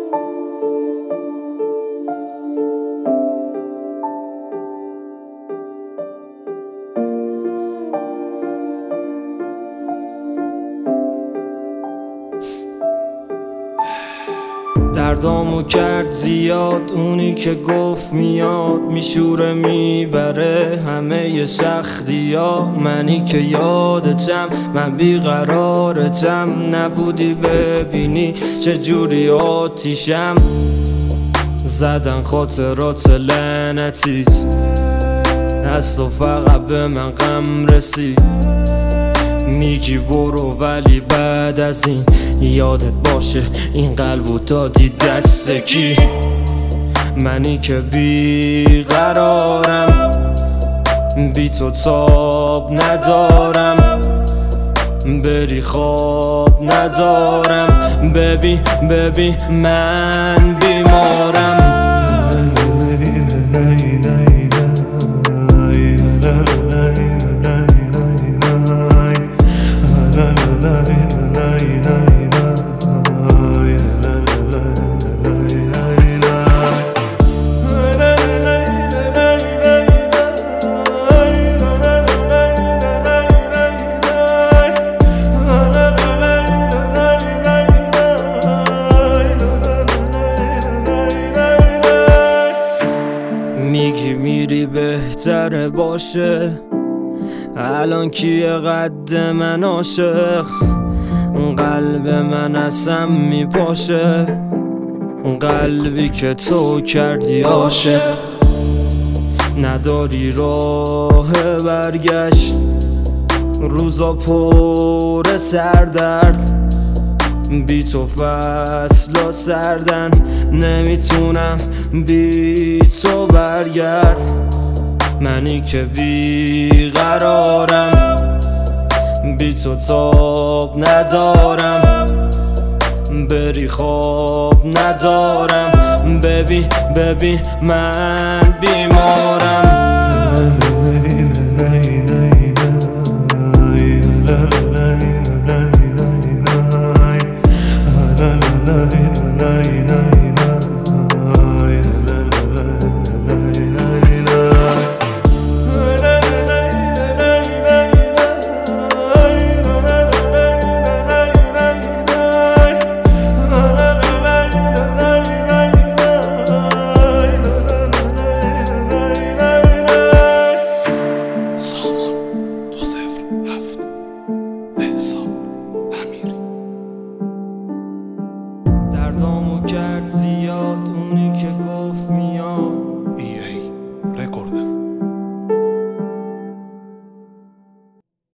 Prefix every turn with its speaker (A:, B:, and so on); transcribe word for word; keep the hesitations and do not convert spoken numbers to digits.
A: دردامو کرد زیاد، اونی که گفت میاد میشوره میبره همه سختی ها. منی که یادتم، من بیقرارتم، نبودی ببینی چجوری آتیشم. زدن خاطرات لعنتیت، از تو فقط به من غم رسید. میگی برو ولی بعد از این یادت باشه این قلبو دادی دست کی. منی که بیقرارم، بی تو تاب ندارم، بری خواب ندارم. ببین ببین من بیمارم. میگی میری بهتره باشه، الان کیه قد من عاشق؟ قلب من اصلا میپاشه، قلبی که تو کردی عاشق. نداری راه برگشت، روزا پر سردرد، بی تو فصلا سردن، نمیتونم بی تو برگرد. منی که بیقرارم، بی تو تاب ندارم، بری خواب ندارم. ببین ببین من بیمارم. دردامو کرد زیاد،